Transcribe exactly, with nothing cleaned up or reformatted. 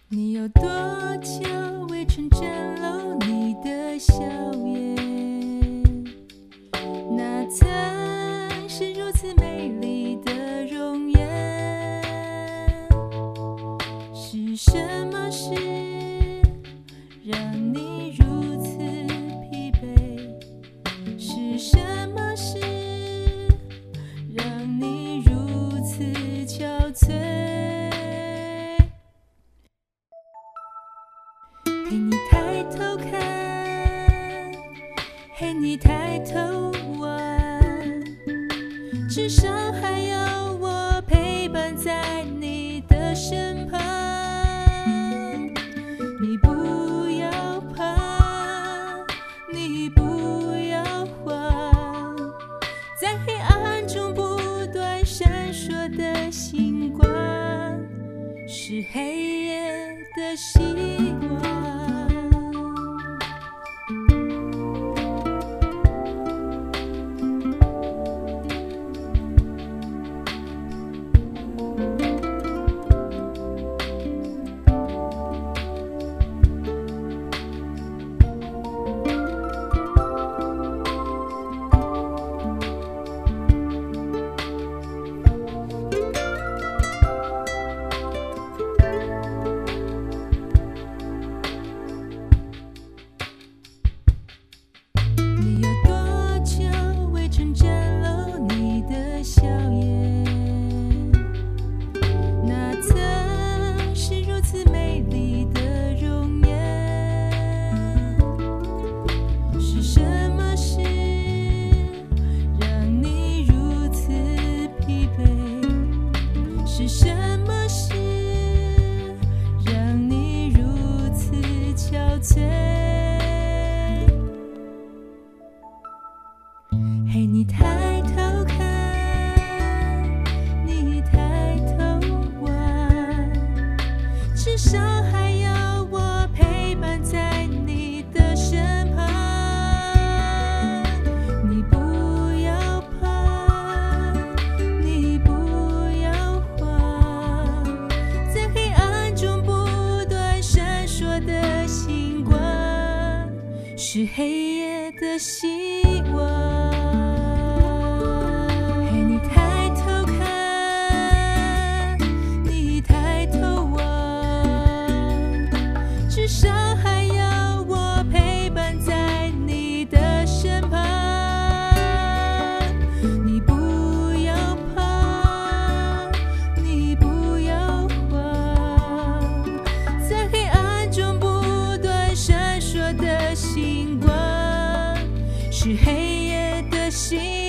你有多久未曾展露你的笑颜？那曾是如此美丽的容颜，是什么事让你如此疲惫？是什么事让你如此憔悴？嘿，你抬头看，嘿，你抬头望，至少还有我陪伴在你的身旁。你不要怕，你不要慌，在黑暗中不断闪烁的星光，是黑夜的希望。你有多久未曾展露你的笑颜？那曾是如此美丽的容颜，是什么事让你如此疲惫？是什么事让你如此憔悴？嘿，你抬头看，你抬头望，至少还有我陪伴在你的身旁。你不要怕，你不要慌，在黑暗中不断闪烁的星光，是黑夜的希望。至少还有我陪伴在你的身旁。你不要怕，你不要慌，在黑暗中不断闪烁的星光，是黑夜的星光。